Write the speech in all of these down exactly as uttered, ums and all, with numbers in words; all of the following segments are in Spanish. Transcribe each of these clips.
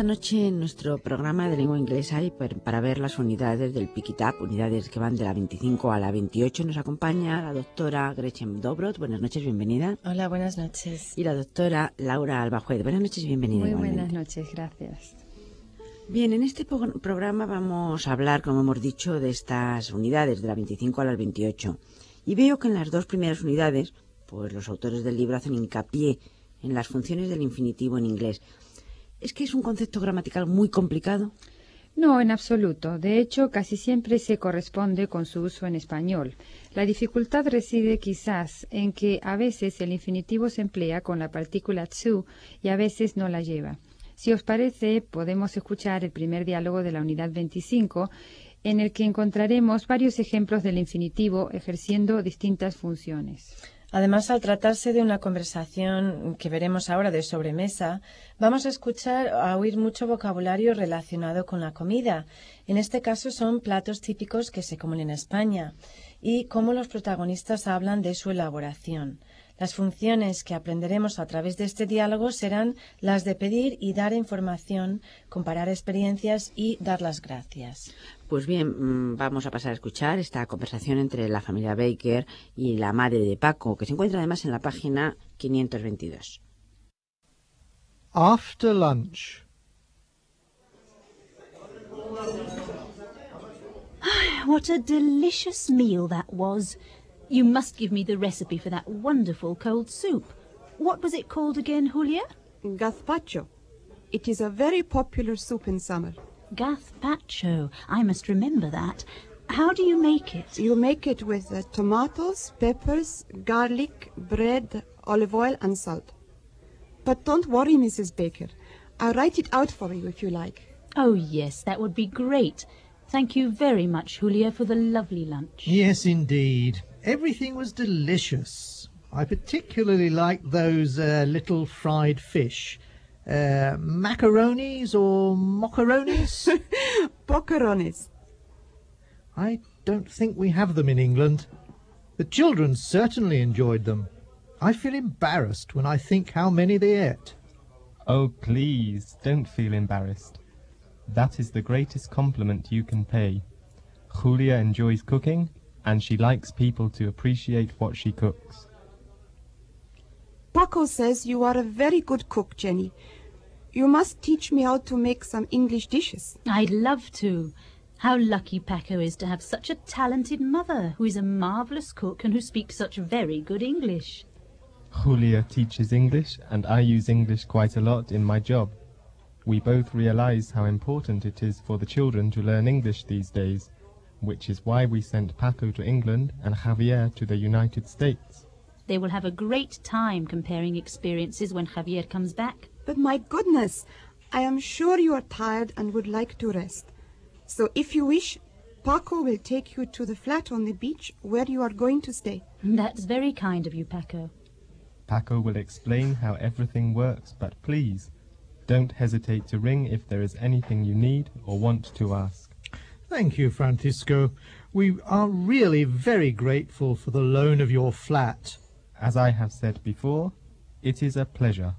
noche en nuestro programa de lengua inglesa y para ver las unidades del Pick It Up, unidades que van de la veinticinco a la veintiocho, nos acompaña la doctora Gretchen Dobrot. Buenas noches, bienvenida. Hola, buenas noches. Y la doctora Laura Albajuez. Buenas noches, bienvenida. Muy igualmente. Buenas noches, gracias. Bien, en este programa vamos a hablar, como hemos dicho, de estas unidades de la veinticinco a la veintiocho. Y veo que en las dos primeras unidades, pues los autores del libro hacen hincapié en las funciones del infinitivo en inglés. ¿Es que es un concepto gramatical muy complicado? No, en absoluto. De hecho, casi siempre se corresponde con su uso en español. La dificultad reside quizás en que a veces el infinitivo se emplea con la partícula to y a veces no la lleva. Si os parece, podemos escuchar el primer diálogo de la unidad veinticinco, en el que encontraremos varios ejemplos del infinitivo ejerciendo distintas funciones. Además, al tratarse de una conversación que veremos ahora de sobremesa, vamos a escuchar, a oír mucho vocabulario relacionado con la comida. En este caso son platos típicos que se comen en España y cómo los protagonistas hablan de su elaboración. Las funciones que aprenderemos a través de este diálogo serán las de pedir y dar información, comparar experiencias y dar las gracias. Pues bien, vamos a pasar a escuchar esta conversación entre la familia Baker y la madre de Paco, que se encuentra además en la página quinientos veintidós. After lunch. What a delicious meal that was. You must give me the recipe for that wonderful cold soup. What was it called again, Julia? Gazpacho. It is a very popular soup in summer. Gazpacho. I must remember that. How do you make it? You make it with uh, tomatoes, peppers, garlic, bread, olive oil and salt. But don't worry, Missus Baker. I'll write it out for you if you like. Oh, yes, that would be great. Thank you very much, Julia, for the lovely lunch. Yes, indeed. Everything was delicious. I particularly liked those uh, little fried fish. Uh, macaronis or macaronis? Boccheronis. I don't think we have them in England. The children certainly enjoyed them. I feel embarrassed when I think how many they ate. Oh, please, don't feel embarrassed. That is the greatest compliment you can pay. Julia enjoys cooking, and she likes people to appreciate what she cooks. Paco says you are a very good cook, Jenny. You must teach me how to make some English dishes. I'd love to. How lucky Paco is to have such a talented mother who is a marvellous cook and who speaks such very good English. Julia teaches English, and I use English quite a lot in my job. We both realize how important it is for the children to learn English these days, which is why we sent Paco to England and Javier to the United States. They will have a great time comparing experiences when Javier comes back. But my goodness, I am sure you are tired and would like to rest. So if you wish, Paco will take you to the flat on the beach where you are going to stay. That's very kind of you, Paco. Paco will explain how everything works, but please, don't hesitate to ring if there is anything you need or want to ask. Thank you, Francisco. We are really very grateful for the loan of your flat. As I have said before, it is a pleasure.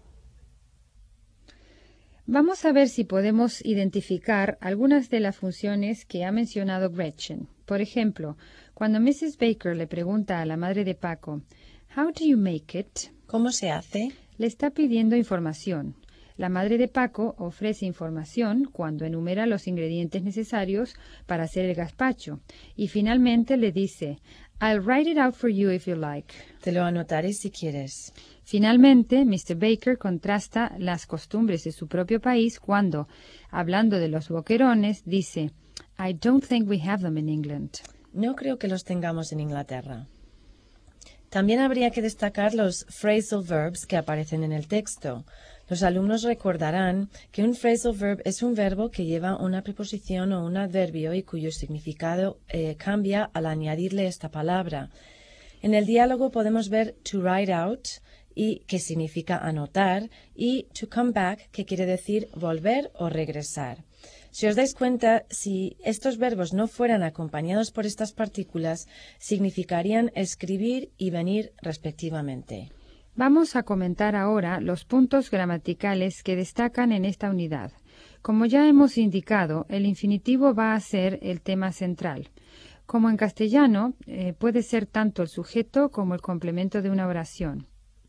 Vamos a ver si podemos identificar algunas de las funciones que ha mencionado Gretchen. Por ejemplo, cuando missus Baker le pregunta a la madre de Paco, "How do you make it?", ¿Cómo se hace? le está pidiendo información. La madre de Paco ofrece información cuando enumera los ingredientes necesarios para hacer el gazpacho y finalmente le dice, "I'll write it out for you if you like". Te lo anotaré si quieres. Finalmente, mister Baker contrasta las costumbres de su propio país cuando, hablando de los boquerones, dice, "I don't think we have them in England". No creo que los tengamos en Inglaterra. También habría que destacar los phrasal verbs que aparecen en el texto. Los alumnos recordarán que un phrasal verb es un verbo que lleva una preposición o un adverbio y cuyo significado eh, cambia al añadirle esta palabra. En el diálogo podemos ver to write out, y que significa anotar, y to come back, que quiere decir volver o regresar. Si os dais cuenta, si estos verbos no fueran acompañados por estas partículas, significarían escribir y venir respectivamente. Vamos a comentar ahora los puntos gramaticales que destacan en esta unidad. Como ya hemos indicado, el infinitivo va a ser el tema central. Como en castellano, eh, puede ser tanto el sujeto como el complemento de una oración.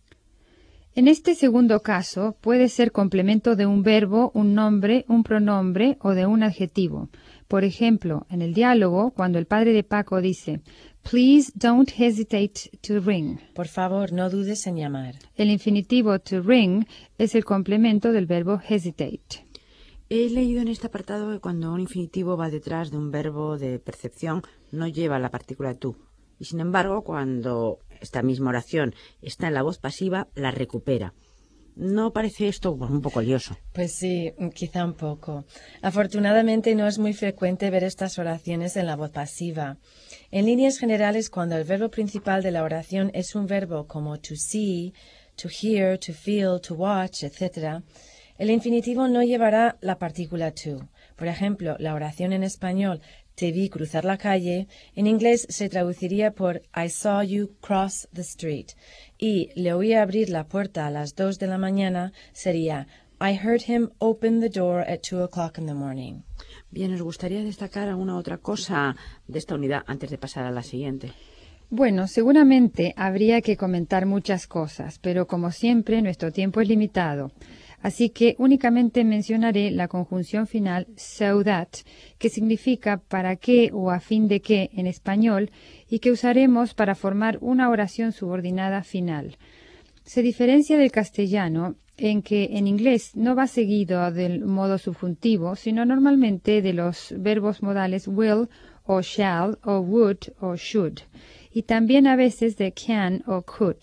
En este segundo caso, puede ser complemento de un verbo, un nombre, un pronombre o de un adjetivo. Por ejemplo, en el diálogo, cuando el padre de Paco dice "Please don't hesitate to ring". Por favor, no dudes en llamar. El infinitivo to ring es el complemento del verbo hesitate. He leído en este apartado que cuando un infinitivo va detrás de un verbo de percepción no lleva la partícula to. Y sin embargo, cuando esta misma oración está en la voz pasiva, la recupera. ¿No parece esto un poco lioso? Pues sí, quizá un poco. Afortunadamente no es muy frecuente ver estas oraciones en la voz pasiva. En líneas generales, cuando el verbo principal de la oración es un verbo como to see, to hear, to feel, to watch, etcétera, el infinitivo no llevará la partícula to. Por ejemplo, la oración en español "te vi cruzar la calle", en inglés se traduciría por "I saw you cross the street", y "le oí abrir la puerta a las dos de la mañana" sería "I heard him open the door at two o'clock in the morning". Bien, ¿os gustaría destacar alguna otra cosa de esta unidad antes de pasar a la siguiente? Bueno, seguramente habría que comentar muchas cosas, pero como siempre nuestro tiempo es limitado. Así que únicamente mencionaré la conjunción final so that, que significa para qué o a fin de qué en español y que usaremos para formar una oración subordinada final. Se diferencia del castellano en que en inglés no va seguido del modo subjuntivo, sino normalmente de los verbos modales will o shall o would o should, y también a veces de can o could.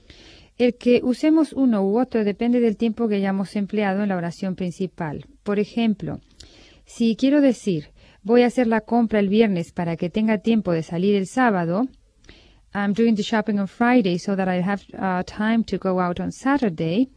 El que usemos uno u otro depende del tiempo que hayamos empleado en la oración principal. Por ejemplo, si quiero decir voy a hacer la compra el viernes para que tenga tiempo de salir el sábado, I'm doing the shopping on Friday so that I have uh, time to go out on Saturday.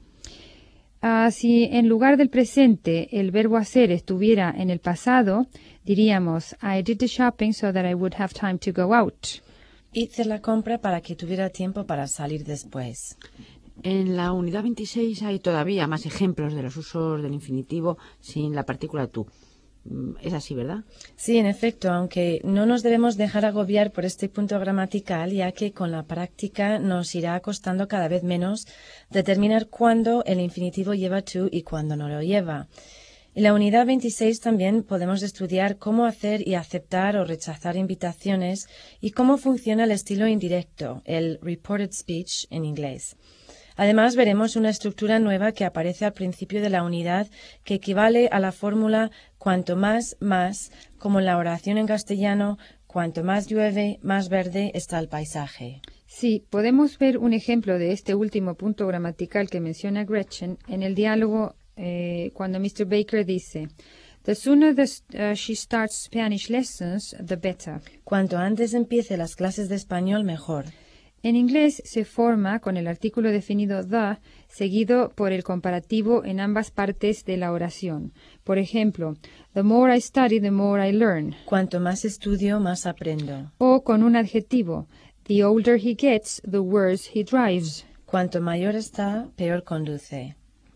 Uh, si en lugar del presente el verbo hacer estuviera en el pasado, diríamos I did the shopping so that I would have time to go out. Hice la compra para que tuviera tiempo para salir después. En la unidad veintiséis hay todavía más ejemplos de los usos del infinitivo sin la partícula to. Es así, ¿verdad? Sí, en efecto, aunque no nos debemos dejar agobiar por este punto gramatical, ya que con la práctica nos irá costando cada vez menos determinar cuándo el infinitivo lleva to y cuándo no lo lleva. En la unidad veintiséis también podemos estudiar cómo hacer y aceptar o rechazar invitaciones y cómo funciona el estilo indirecto, el reported speech en inglés. Además, veremos una estructura nueva que aparece al principio de la unidad que equivale a la fórmula cuanto más, más, como en la oración en castellano, cuanto más llueve, más verde está el paisaje. Sí, podemos ver un ejemplo de este último punto gramatical que menciona Gretchen en el diálogo eh, cuando mister Baker dice "The sooner the, uh, she starts Spanish lessons, the better". Cuanto antes empiece las clases de español, mejor. En inglés se forma con el artículo definido the seguido por el comparativo en ambas partes de la oración. Por ejemplo, the more I study, the more I learn. Cuanto más estudio, más aprendo. O con un adjetivo, the older he gets, the worse he drives. Cuanto mayor está, peor conduce.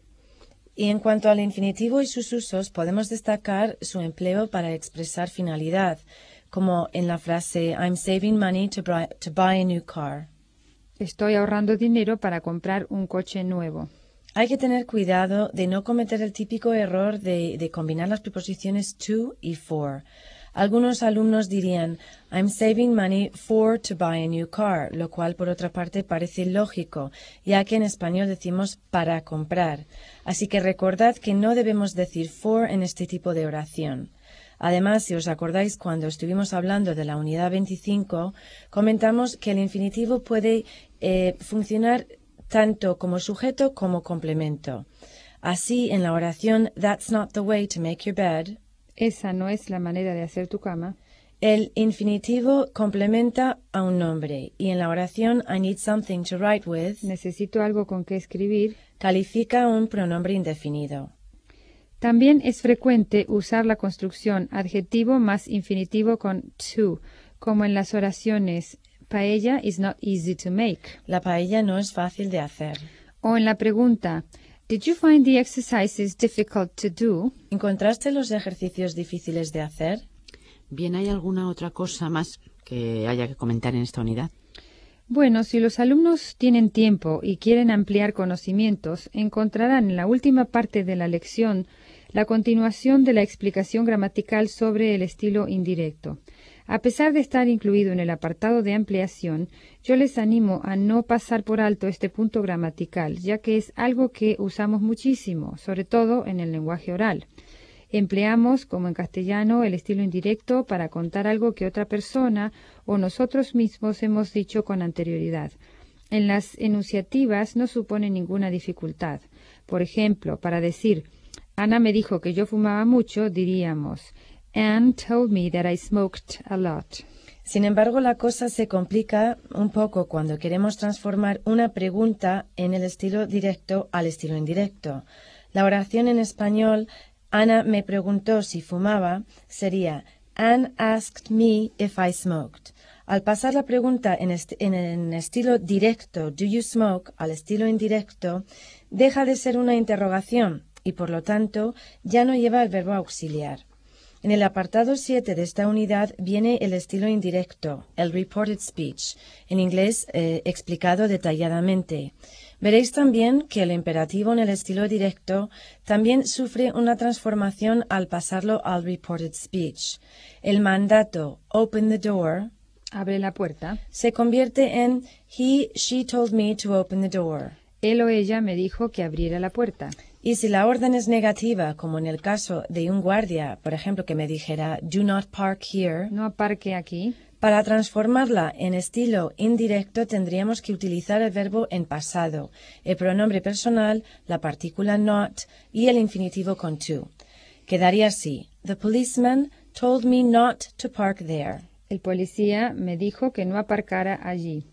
Y en cuanto al infinitivo y sus usos, podemos destacar su empleo para expresar finalidad, como en la frase I'm saving money to buy, to buy a new car. Estoy ahorrando dinero para comprar un coche nuevo. Hay que tener cuidado de no cometer el típico error de, de combinar las preposiciones to y for. Algunos alumnos dirían I'm saving money for to buy a new car, lo cual por otra parte parece lógico, ya que en español decimos para comprar. Así que recordad que no debemos decir for en este tipo de oración. Además, si os acordáis, cuando estuvimos hablando de la unidad veinticinco, comentamos que el infinitivo puede eh, funcionar tanto como sujeto como complemento. Así, en la oración That's not the way to make your bed, esa no es la manera de hacer tu cama, el infinitivo complementa a un nombre, y en la oración I need something to write with, necesito algo con que escribir, califica un pronombre indefinido. También es frecuente usar la construcción adjetivo más infinitivo con to, como en las oraciones paella is not easy to make. La paella no es fácil de hacer. O en la pregunta Did you find the exercises difficult to do? ¿Encontraste los ejercicios difíciles de hacer? Bien, ¿hay alguna otra cosa más que haya que comentar en esta unidad? Bueno, si los alumnos tienen tiempo y quieren ampliar conocimientos, encontrarán en la última parte de la lección la continuación de la explicación gramatical sobre el estilo indirecto. A pesar de estar incluido en el apartado de ampliación, yo les animo a no pasar por alto este punto gramatical, ya que es algo que usamos muchísimo, sobre todo en el lenguaje oral. Empleamos, como en castellano, el estilo indirecto para contar algo que otra persona o nosotros mismos hemos dicho con anterioridad. En las enunciativas no supone ninguna dificultad. Por ejemplo, para decir Ana me dijo que yo fumaba mucho, diríamos Anne told me that I smoked a lot. Sin embargo, la cosa se complica un poco cuando queremos transformar una pregunta en el estilo directo al estilo indirecto. La oración en español, Ana me preguntó si fumaba, sería Anne asked me if I smoked. Al pasar la pregunta en, est en el estilo directo, do you smoke, al estilo indirecto, deja de ser una interrogación y por lo tanto ya no lleva el verbo auxiliar. En el apartado siete de esta unidad viene el estilo indirecto, el reported speech, en inglés eh, explicado detalladamente. Veréis también que el imperativo en el estilo directo también sufre una transformación al pasarlo al reported speech. El mandato, open the door, abre la puerta, se convierte en he, she told me to open the door. Él o ella me dijo que abriera la puerta. Y si la orden es negativa, como en el caso de un guardia, por ejemplo, que me dijera do not park here, no aparque aquí, para transformarla en estilo indirecto tendríamos que utilizar el verbo en pasado, el pronombre personal, la partícula not y el infinitivo con to. Quedaría así: The policeman told me not to park there. El policía me dijo que no aparcara allí.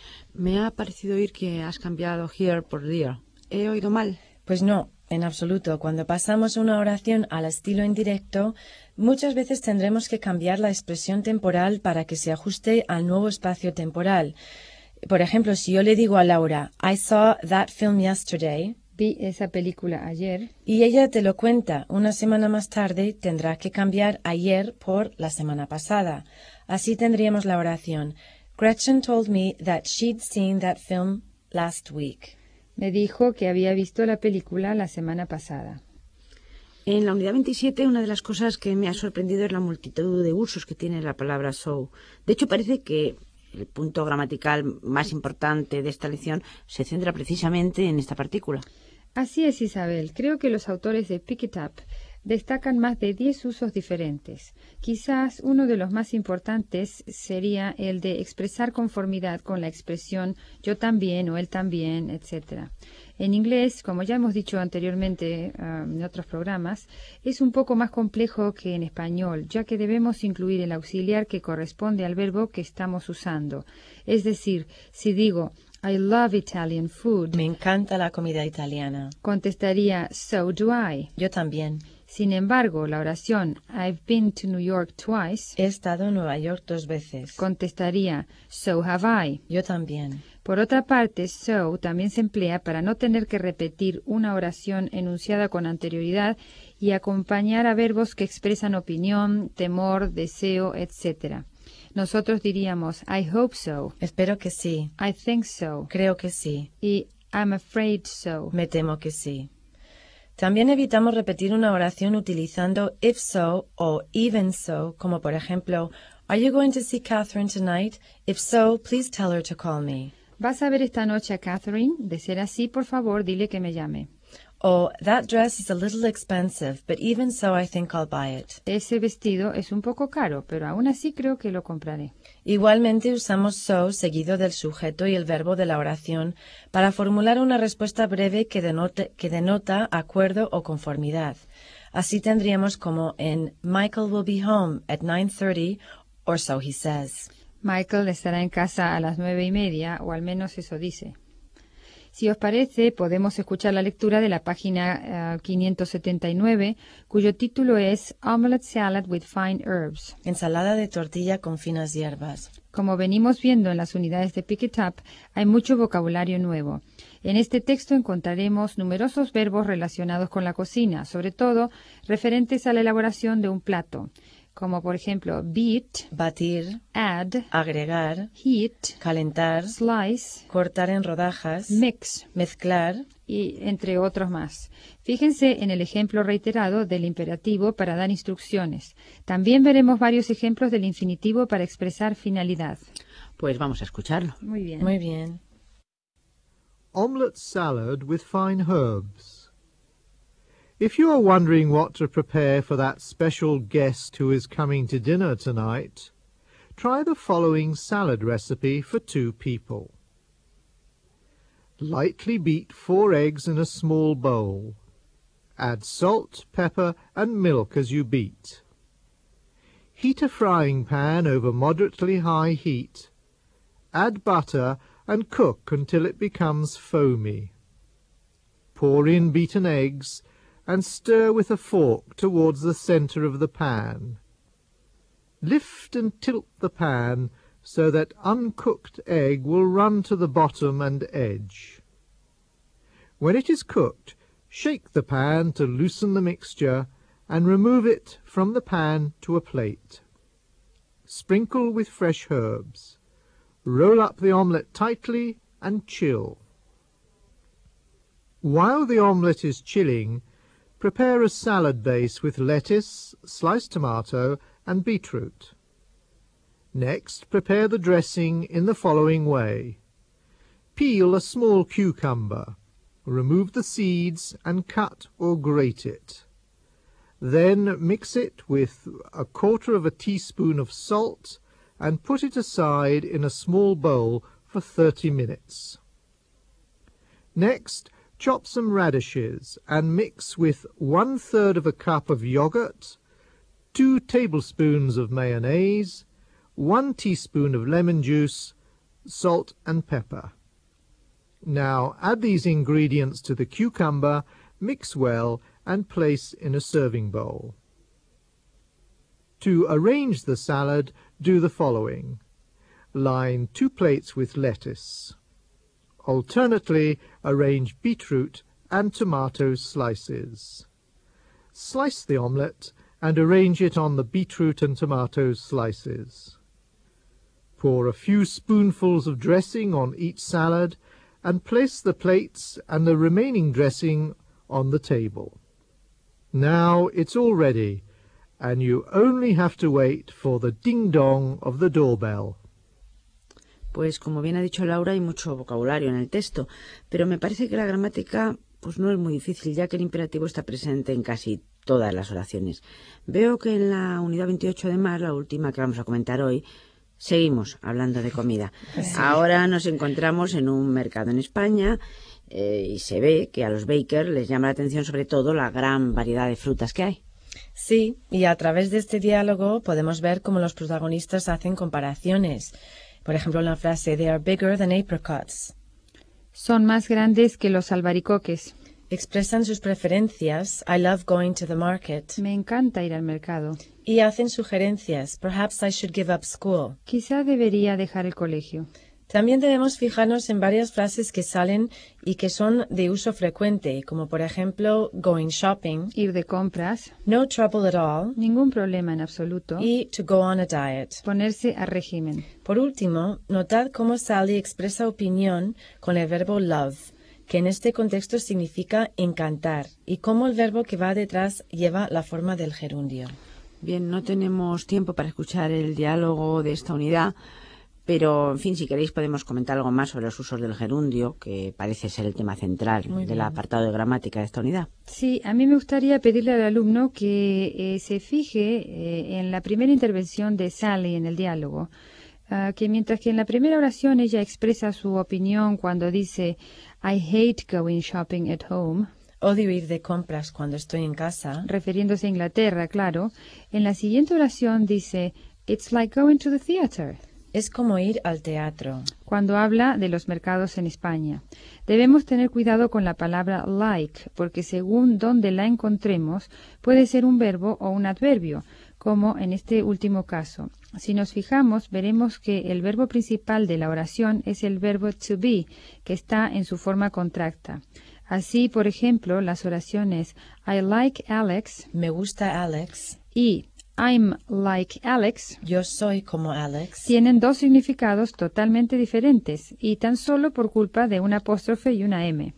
Me ha parecido oír que has cambiado here por there. ¿He oído mal? Pues no, en absoluto. Cuando pasamos una oración al estilo indirecto, muchas veces tendremos que cambiar la expresión temporal para que se ajuste al nuevo espacio temporal. Por ejemplo, si yo le digo a Laura, I saw that film yesterday, vi esa película ayer, y ella te lo cuenta una semana más tarde, tendrá que cambiar ayer por la semana pasada. Así tendríamos la oración, Gretchen told me that she'd seen that film last week. Me dijo que había visto la película la semana pasada. En la unidad veintisiete, una de las cosas que me ha sorprendido es la multitud de usos que tiene la palabra so. De hecho, parece que el punto gramatical más importante de esta lección se centra precisamente en esta partícula. Así es, Isabel. Creo que los autores de Pick It Up destacan más de diez usos diferentes. Quizás uno de los más importantes sería el de expresar conformidad con la expresión yo también o él también, etcétera. En inglés, como ya hemos dicho anteriormente uh, en otros programas, es un poco más complejo que en español, ya que debemos incluir el auxiliar que corresponde al verbo que estamos usando. Es decir, si digo I love Italian food, me encanta la comida italiana, contestaría so do I. Yo también. Sin embargo, la oración I've been to New York twice, he estado en Nueva York dos veces, contestaría so have I. Yo también. Por otra parte, so también se emplea para no tener que repetir una oración enunciada con anterioridad y acompañar a verbos que expresan opinión, temor, deseo, etcétera. Nosotros diríamos I hope so. Espero que sí. I think so. Creo que sí. Y I'm afraid so. Me temo que sí. También evitamos repetir una oración utilizando if so o even so, como por ejemplo, Are you going to see Catherine tonight? If so, please tell her to call me. ¿Vas a ver esta noche a Catherine? De ser así, por favor, dile que me llame. O That dress is a little expensive, but even so I think I'll buy it. Ese vestido es un poco caro, pero aún así creo que lo compraré. Igualmente usamos so seguido del sujeto y el verbo de la oración para formular una respuesta breve que denote, que denota acuerdo o conformidad. Así tendríamos como en Michael will be home at nine thirty, or so he says. Michael estará en casa a las nueve y media, o al menos eso dice. Si os parece, podemos escuchar la lectura de la página uh, quinientos setenta y nueve, cuyo título es Omelette Salad with Fine Herbs. Ensalada de tortilla con finas hierbas. Como venimos viendo en las unidades de Pick It Up, hay mucho vocabulario nuevo. En este texto encontraremos numerosos verbos relacionados con la cocina, sobre todo referentes a la elaboración de un plato, como por ejemplo beat, batir, add, agregar, heat, calentar, slice, cortar en rodajas, mix, mezclar, y entre otros más. Fíjense en el ejemplo reiterado del imperativo para dar instrucciones. También veremos varios ejemplos del infinitivo para expresar finalidad. Pues vamos a escucharlo. Muy bien. Muy bien. Omelette salad with fine herbs. If you are wondering what to prepare for that special guest who is coming to dinner tonight, try the following salad recipe for two people. Lightly beat four eggs in a small bowl. Add salt, pepper, and milk as you beat. Heat a frying pan over moderately high heat. Add butter and cook until it becomes foamy. Pour in beaten eggs and stir with a fork towards the centre of the pan. Lift and tilt the pan so that uncooked egg will run to the bottom and edge. When it is cooked, shake the pan to loosen the mixture and remove it from the pan to a plate. Sprinkle with fresh herbs. Roll up the omelette tightly and chill. While the omelette is chilling, prepare a salad base with lettuce, sliced tomato, and beetroot. Next, prepare the dressing in the following way. Peel a small cucumber. Remove the seeds and cut or grate it. Then mix it with a quarter of a teaspoon of salt and put it aside in a small bowl for thirty minutes. Next, chop some radishes and mix with one third of a cup of yogurt, two tablespoons of mayonnaise, one teaspoon of lemon juice, salt and pepper. Now add these ingredients to the cucumber, mix well, and place in a serving bowl. To arrange the salad, do the following. Line two plates with lettuce. Alternately, arrange beetroot and tomato slices. Slice the omelette and arrange it on the beetroot and tomato slices. Pour a few spoonfuls of dressing on each salad and place the plates and the remaining dressing on the table. Now it's all ready, and you only have to wait for the ding-dong of the doorbell. Pues como bien ha dicho Laura, hay mucho vocabulario en el texto, pero me parece que la gramática pues no es muy difícil, ya que el imperativo está presente en casi todas las oraciones. Veo que en la unidad veintiocho, además, la última que vamos a comentar hoy, seguimos hablando de comida. Sí. Ahora nos encontramos en un mercado en España eh, y se ve que a los bakers les llama la atención sobre todo la gran variedad de frutas que hay. Sí, y a través de este diálogo podemos ver cómo los protagonistas hacen comparaciones. Por ejemplo, en la frase "They are bigger than apricots". Son más grandes que los albaricoques. Expresan sus preferencias. I love going to the market. Me encanta ir al mercado. Y hacen sugerencias. Perhaps I should give up school. Quizá debería dejar el colegio. También debemos fijarnos en varias frases que salen y que son de uso frecuente, como por ejemplo, going shopping, ir de compras, no trouble at all, ningún problema en absoluto, y to go on a diet, ponerse a régimen. Por último, notad cómo Sally expresa opinión con el verbo love, que en este contexto significa encantar, y cómo el verbo que va detrás lleva la forma del gerundio. Bien, no tenemos tiempo para escuchar el diálogo de esta unidad, pero, en fin, si queréis podemos comentar algo más sobre los usos del gerundio, que parece ser el tema central del apartado de gramática de esta unidad. Sí, a mí me gustaría pedirle al alumno que eh, se fije eh, en la primera intervención de Sally en el diálogo, uh, que mientras que en la primera oración ella expresa su opinión cuando dice I hate going shopping at home, odio ir de compras cuando estoy en casa, refiriéndose a Inglaterra, claro, en la siguiente oración dice It's like going to the theater. Es como ir al teatro. Cuando habla de los mercados en España. Debemos tener cuidado con la palabra like, porque según donde la encontremos, puede ser un verbo o un adverbio, como en este último caso. Si nos fijamos, veremos que el verbo principal de la oración es el verbo to be, que está en su forma contracta. Así, por ejemplo, las oraciones I like Alex, Me gusta Alex. y I'm like Alex, Yo soy como Alex. tienen dos significados totalmente diferentes y tan solo por culpa de una apóstrofe y una M.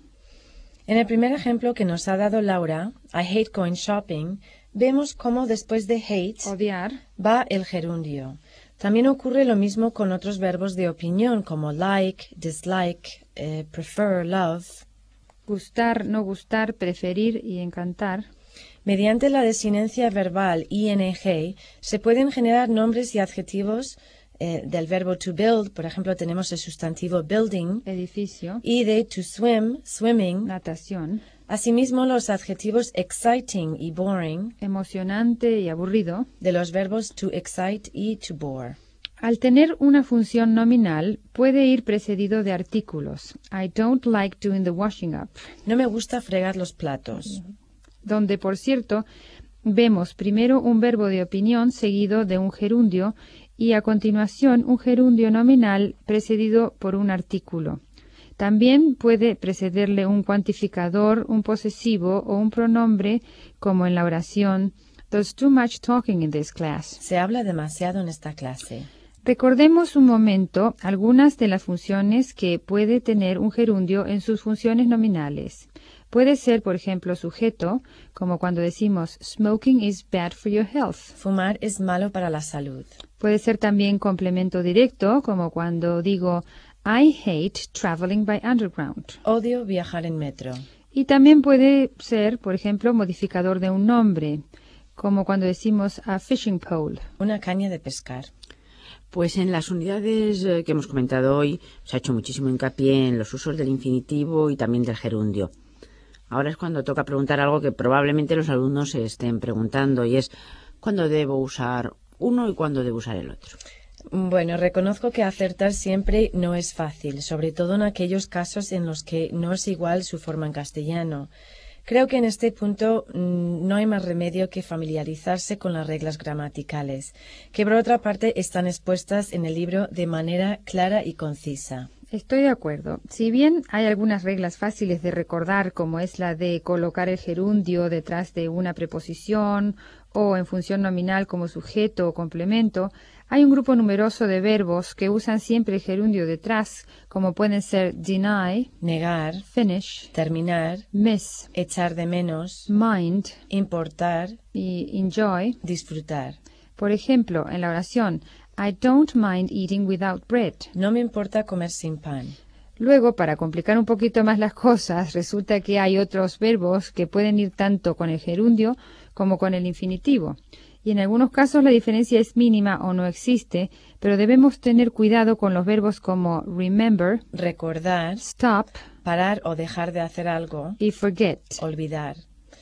En el primer ejemplo que nos ha dado Laura, I hate going shopping, vemos cómo después de hate Odiar, va el gerundio. También ocurre lo mismo con otros verbos de opinión como like, dislike, eh, prefer, love. gustar, no gustar, preferir y encantar. Mediante la desinencia verbal ing se pueden generar nombres y adjetivos eh, del verbo to build. Por ejemplo, tenemos el sustantivo building, Edificio, y de to swim, swimming. natación, Asimismo, los adjetivos exciting y boring emocionante y aburrido. de los verbos to excite y to bore. Al tener una función nominal, puede ir precedido de artículos. I don't like doing the washing up, No me gusta fregar los platos. donde, por cierto, vemos primero un verbo de opinión seguido de un gerundio y a continuación un gerundio nominal precedido por un artículo. También puede precederle un cuantificador, un posesivo o un pronombre, como en la oración There's too much talking in this class. Se habla demasiado en esta clase. Recordemos un momento algunas de las funciones que puede tener un gerundio en sus funciones nominales. Puede ser, por ejemplo, sujeto, como cuando decimos smoking is bad for your health. Fumar es malo para la salud. Puede ser también complemento directo, como cuando digo I hate traveling by underground. Odio viajar en metro. Y también puede ser, por ejemplo, modificador de un nombre, como cuando decimos a fishing pole. Una caña de pescar. Pues en las unidades eh, que hemos comentado hoy se ha hecho muchísimo hincapié en los usos del infinitivo y también del gerundio. Ahora es cuando toca preguntar algo que probablemente los alumnos se estén preguntando, y es ¿cuándo debo usar uno y cuándo debo usar el otro? Bueno, reconozco que acertar siempre no es fácil, sobre todo en aquellos casos en los que no es igual su forma en castellano. Creo que en este punto mmm, no hay más remedio que familiarizarse con las reglas gramaticales, que por otra parte están expuestas en el libro de manera clara y concisa. Estoy de acuerdo. Si bien hay algunas reglas fáciles de recordar, como es la de colocar el gerundio detrás de una preposición o en función nominal como sujeto o complemento, hay un grupo numeroso de verbos que usan siempre el gerundio detrás, como pueden ser deny, Negar, finish, terminar, miss, echar de menos, mind importar, y enjoy. disfrutar. Por ejemplo, en la oración I don't mind eating without bread. No me importa comer sin pan. Luego, para complicar un poquito más las cosas, resulta que hay otros verbos que pueden ir tanto con el gerundio como con el infinitivo. Y en algunos casos la diferencia es mínima o no existe, pero debemos tener cuidado con los verbos como remember, Recordar, stop parar o dejar de hacer algo, y forget. olvidar.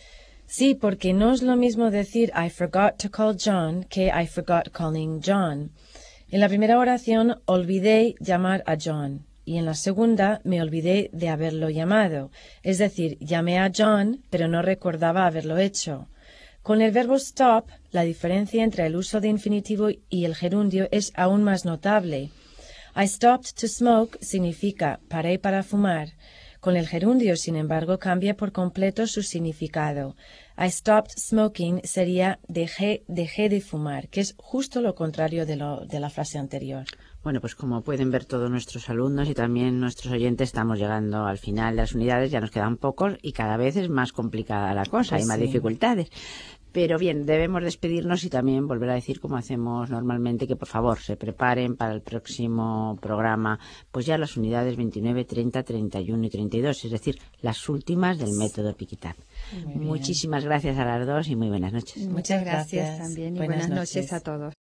Sí, porque no es lo mismo decir I forgot to call John que I forgot calling John. En la primera oración olvidé llamar a John y en la segunda me olvidé de haberlo llamado. Es decir, llamé a John, pero no recordaba haberlo hecho. Con el verbo stop, la diferencia entre el uso de infinitivo y el gerundio es aún más notable. I stopped to smoke significa paré para fumar. Con el gerundio, sin embargo, cambia por completo su significado. I stopped smoking sería dejé, dejé de fumar, que es justo lo contrario de, lo, de la frase anterior. Bueno, pues como pueden ver todos nuestros alumnos y también nuestros oyentes, estamos llegando al final de las unidades, ya nos quedan pocos y cada vez es más complicada la cosa, Pues hay más sí. dificultades. Pero bien, debemos despedirnos y también volver a decir, como hacemos normalmente, que por favor se preparen para el próximo programa, pues ya las unidades veintinueve, treinta, treinta y uno y treinta y dos, es decir, las últimas del método Piquitap. Muy bien. Muchísimas gracias a las dos y muy buenas noches. Muchas gracias gracias también y Buenas buenas noches noches. a todos.